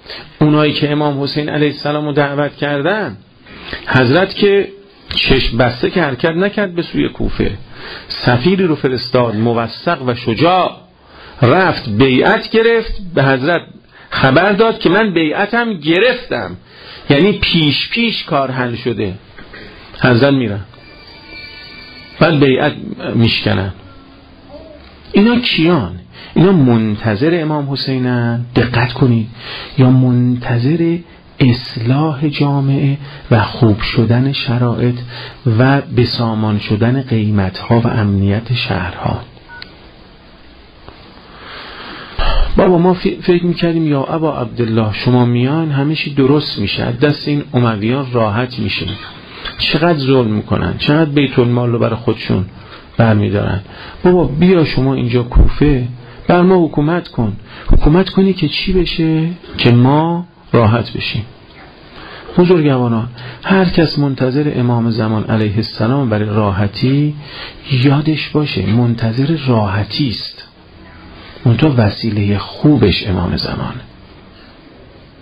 اونایی که امام حسین علیه السلام رو دعوت کردن، حضرت که چشم بسته که حرکت نکرد به سوی کوفه، سفیری رو فرستاد موثق و شجاع، رفت بیعت گرفت، به حضرت خبر داد که من بیعتم گرفتم، یعنی پیش کار حل شده. حضرت میرن بعد بیعت میشکنن. اینا کیان؟ اینا منتظر امام حسینن، دقت کنید، یا منتظر اصلاح جامعه و خوب شدن شرایط و بسامان شدن قیمتها و امنیت شهرها. بابا ما فکر میکردیم یا ابا عبدالله شما میان همه چی درست میشه، دست این امویان راحت میشه. چقدر ظلم میکنن، چقدر بیت المال رو برای خودشون برمیدارن. بابا بیا شما اینجا کوفه بر ما حکومت کنی که چی بشه؟ که ما راحت بشیم. بزرگواران، هر کس منتظر امام زمان علیه السلام برای راحتی، یادش باشه منتظر راحتی است، منتها وسیله خوبش امام زمانه.